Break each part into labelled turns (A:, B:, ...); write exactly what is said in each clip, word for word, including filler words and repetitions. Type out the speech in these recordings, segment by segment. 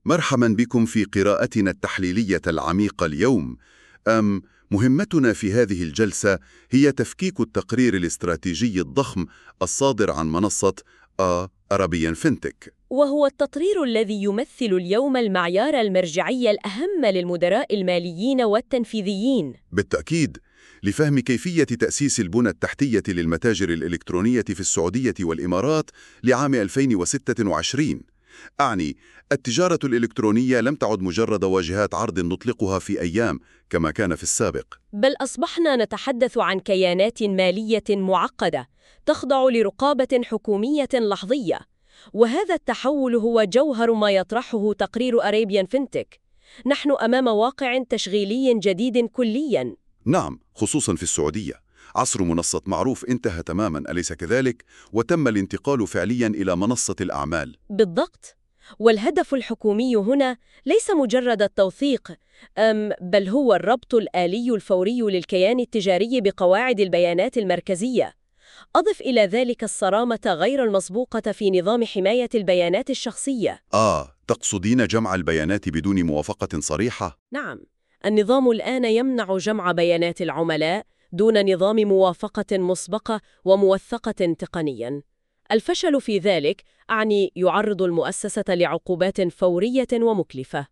A: مرحبا بكم في قراءتنا التحليلية العميقة اليوم. أم مهمتنا في هذه الجلسة هي تفكيك التقرير الاستراتيجي الضخم الصادر عن منصة Arabian FinTech،
B: وهو التقرير الذي يمثل اليوم المعيار المرجعي الأهم للمدراء الماليين والتنفيذيين.
A: بالتأكيد، لفهم كيفية تأسيس البنى التحتية للمتاجر الإلكترونية في السعودية والإمارات لعام ألفين وستة وعشرين. أعني التجارة الإلكترونية لم تعد مجرد واجهات عرض نطلقها في أيام كما كان في السابق،
B: بل أصبحنا نتحدث عن كيانات مالية معقدة تخضع لرقابة حكومية لحظية. وهذا التحول هو جوهر ما يطرحه تقرير Arabian FinTech. نحن أمام واقع تشغيلي جديد كلياً.
A: نعم، خصوصاً في السعودية. عصر منصة معروف انتهى تماماً، أليس كذلك؟ وتم الانتقال فعلياً إلى منصة الأعمال.
B: بالضبط. والهدف الحكومي هنا ليس مجرد التوثيق، أم بل هو الربط الآلي الفوري للكيان التجاري بقواعد البيانات المركزية. أضف إلى ذلك الصرامة غير المسبوقة في نظام حماية البيانات الشخصية.
A: آه، تقصدين جمع البيانات بدون موافقة صريحة؟
B: نعم، النظام الآن يمنع جمع بيانات العملاء دون نظام موافقة مسبقة وموثقة تقنياً. الفشل في ذلك أعني يعرض المؤسسة لعقوبات فورية ومكلفة.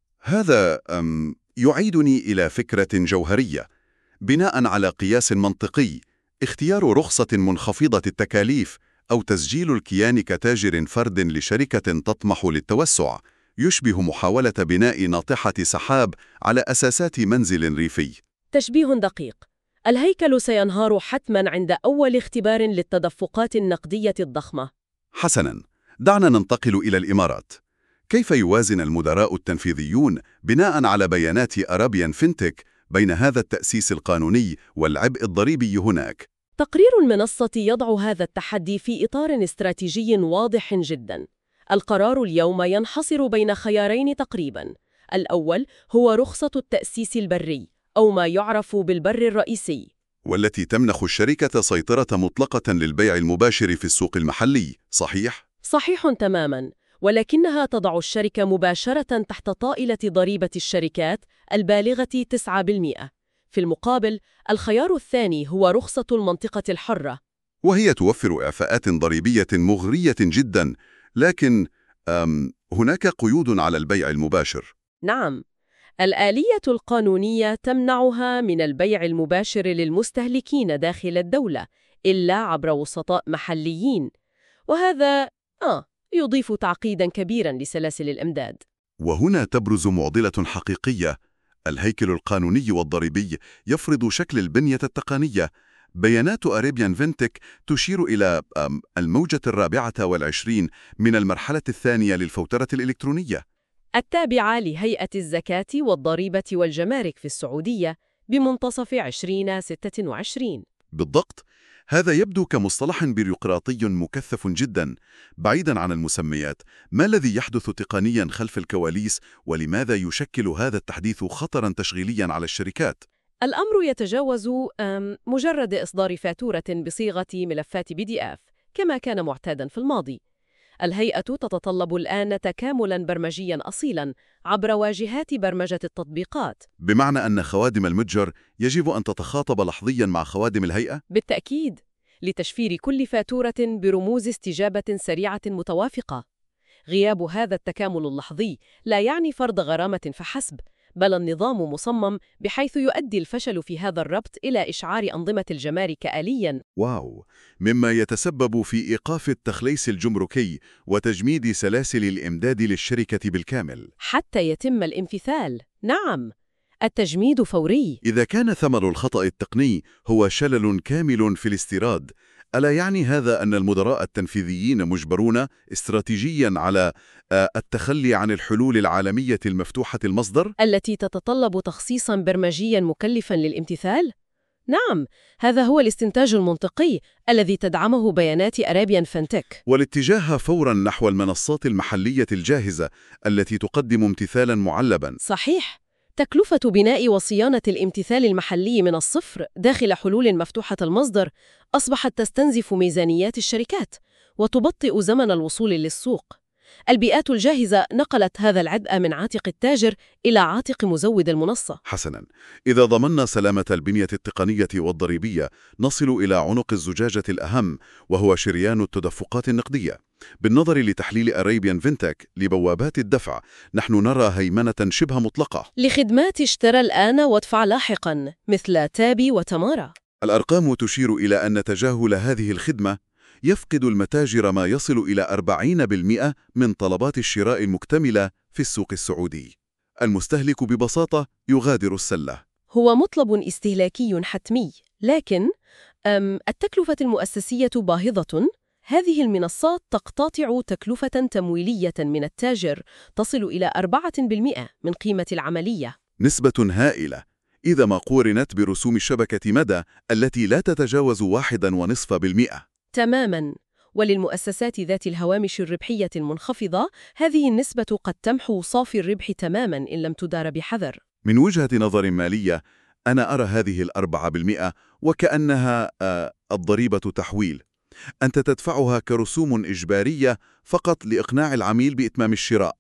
A: هذا أم يعيدني إلى فكرة جوهرية. بناء على قياس منطقي، اختيار رخصة منخفضة التكاليف أو تسجيل الكيان كتاجر فرد لشركة تطمح للتوسع يشبه محاولة بناء ناطحة سحاب على أساسات منزل ريفي.
B: تشبيه دقيق. الهيكل سينهار حتماً عند أول اختبار للتدفقات النقدية الضخمة.
A: حسناً، دعنا ننتقل إلى الإمارات. كيف يوازن المدراء التنفيذيون بناء على بيانات Arabian FinTech بين هذا التأسيس القانوني والعبء الضريبي هناك؟
B: تقرير المنصة يضع هذا التحدي في إطار استراتيجي واضح جداً. القرار اليوم ينحصر بين خيارين تقريباً. الأول هو رخصة التأسيس البري، أو ما يعرف بالبر الرئيسي،
A: والتي تمنح الشركة سيطرة مطلقة للبيع المباشر في السوق المحلي، صحيح؟
B: صحيح تماماً، ولكنها تضع الشركة مباشرة تحت طائلة ضريبة الشركات البالغة تسعة بالمئة. في المقابل، الخيار الثاني هو رخصة المنطقة الحرة،
A: وهي توفر إعفاءات ضريبية مغرية جدا، لكن أم هناك قيود على البيع المباشر.
B: نعم، الآلية القانونية تمنعها من البيع المباشر للمستهلكين داخل الدولة إلا عبر وسطاء محليين، وهذا آه يضيف تعقيداً كبيراً لسلاسل الإمداد.
A: وهنا تبرز معضلة حقيقية. الهيكل القانوني والضريبي يفرض شكل البنية التقنية. بيانات Arabian FinTech تشير إلى الموجة الرابعة والعشرين من المرحلة الثانية للفوترة الإلكترونية،
B: التابعة لهيئة الزكاة والضريبة والجمارك في السعودية بمنتصف ألفين وستة وعشرين.
A: بالضبط. هذا يبدو كمصطلح بيروقراطي مكثف جدا. بعيدا عن المسميات، ما الذي يحدث تقنيا خلف الكواليس، ولماذا يشكل هذا التحديث خطرا تشغيليا على الشركات؟
B: الأمر يتجاوز مجرد إصدار فاتورة بصيغة ملفات بي دي إف كما كان معتادا في الماضي. الهيئة تتطلب الآن تكاملاً برمجياً أصيلاً عبر واجهات برمجة التطبيقات.
A: بمعنى أن خوادم المتجر يجب أن تتخاطب لحظياً مع خوادم الهيئة؟
B: بالتأكيد، لتشفير كل فاتورة برموز استجابة سريعة متوافقة. غياب هذا التكامل اللحظي لا يعني فرض غرامة فحسب، بل النظام مصمم بحيث يؤدي الفشل في هذا الربط إلى إشعار أنظمة الجمارك آلياً.
A: واو، مما يتسبب في إيقاف التخليص الجمركي وتجميد سلاسل الإمداد للشركة بالكامل
B: حتى يتم الانفذال. نعم، التجميد فوري.
A: إذا كان ثمر الخطأ التقني هو شلل كامل في الاستيراد، ألا يعني هذا أن المدراء التنفيذيين مجبرون استراتيجياً على التخلي عن الحلول العالمية المفتوحة المصدر؟
B: التي تتطلب تخصيصاً برمجياً مكلفاً للامتثال؟ نعم، هذا هو الاستنتاج المنطقي الذي تدعمه بيانات Arabian FinTech.
A: والاتجاه فوراً نحو المنصات المحلية الجاهزة التي تقدم امتثالاً معلباً.
B: صحيح. تكلفة بناء وصيانة الامتثال المحلي من الصفر داخل حلول مفتوحة المصدر أصبحت تستنزف ميزانيات الشركات وتبطئ زمن الوصول للسوق. البيئات الجاهزة نقلت هذا العبء من عاتق التاجر إلى عاتق مزود المنصة.
A: حسناً، إذا ضمننا سلامة البنية التقنية والضريبية نصل إلى عنق الزجاجة الأهم، وهو شريان التدفقات النقدية. بالنظر لتحليل أرابيان فينتك لبوابات الدفع، نحن نرى هيمنة شبه مطلقة
B: لخدمات اشترى الآن وادفع لاحقاً مثل تابي وتمارا.
A: الأرقام تشير إلى أن تجاهل هذه الخدمة يفقد المتاجر ما يصل إلى أربعين بالمئة من طلبات الشراء المكتملة في السوق السعودي. المستهلك ببساطة يغادر السلة.
B: هو مطلب استهلاكي حتمي، لكن أم التكلفة المؤسسية باهظة. هذه المنصات تقتطع تكلفة تمويلية من التاجر تصل إلى أربعة بالمئة من قيمة العملية.
A: نسبة هائلة إذا ما قورنت برسوم الشبكة مدى التي لا تتجاوز واحدا ونصف بالمئة.
B: تماماً. وللمؤسسات ذات الهوامش الربحية المنخفضة هذه النسبة قد تمحو صافي الربح تماماً إن لم تدار بحذر.
A: من وجهة نظر مالية، أنا أرى هذه الأربعة بالمئة وكأنها آه الضريبة تحويل. أنت تدفعها كرسوم إجبارية فقط لإقناع العميل بإتمام الشراء.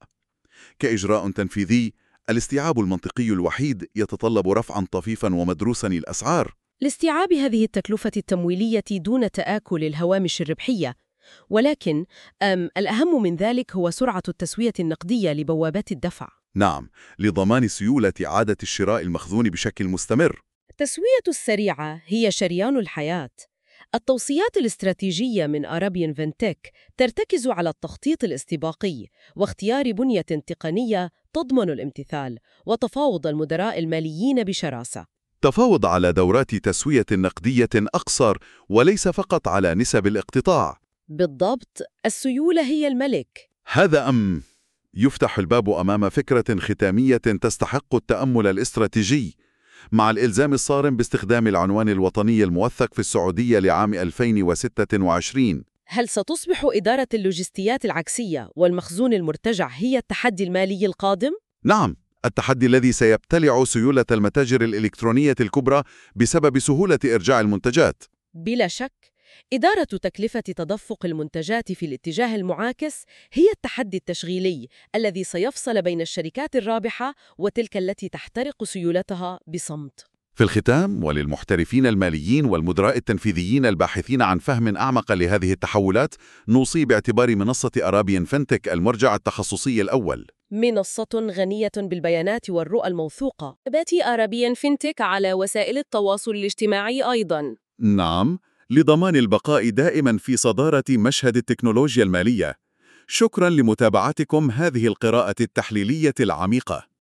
A: كإجراء تنفيذي، الاستيعاب المنطقي الوحيد يتطلب رفعاً طفيفاً ومدروساً الأسعار
B: لاستيعاب هذه التكلفة التمويلية دون تآكل الهوامش الربحية. ولكن أم الأهم من ذلك هو سرعة التسوية النقدية لبوابات الدفع.
A: نعم، لضمان سيولة إعادة الشراء المخزون بشكل مستمر.
B: التسوية السريعة هي شريان الحياة. التوصيات الاستراتيجية من أرابيان فينتك ترتكز على التخطيط الاستباقي واختيار بنية تقنية تضمن الامتثال وتفاوض المدراء الماليين بشراسة.
A: تفاوض على دورات تسوية نقدية أقصر وليس فقط على نسب الاقتطاع.
B: بالضبط، السيولة هي الملك.
A: هذا أم يفتح الباب أمام فكرة ختامية تستحق التأمل الاستراتيجي. مع الإلزام الصارم باستخدام العنوان الوطني الموثق في السعودية لعام ألفين وستة وعشرين،
B: هل ستصبح إدارة اللوجستيات العكسية والمخزون المرتجع هي التحدي المالي القادم؟
A: نعم، التحدي الذي سيبتلع سيولة المتاجر الإلكترونية الكبرى بسبب سهولة إرجاع المنتجات.
B: بلا شك، إدارة تكلفة تدفق المنتجات في الاتجاه المعاكس هي التحدي التشغيلي الذي سيفصل بين الشركات الرابحة وتلك التي تحترق سيولتها بصمت.
A: في الختام، وللمحترفين الماليين والمدراء التنفيذيين الباحثين عن فهم أعمق لهذه التحولات، نوصي باعتبار منصة أرابيان فينتك المرجع التخصصي الأول.
B: منصة غنية بالبيانات والرؤى الموثوقة. باتي أرابيان فينتك على وسائل التواصل الاجتماعي أيضاً.
A: نعم، لضمان البقاء دائماً في صدارة مشهد التكنولوجيا المالية. شكراً لمتابعتكم هذه القراءة التحليلية العميقة.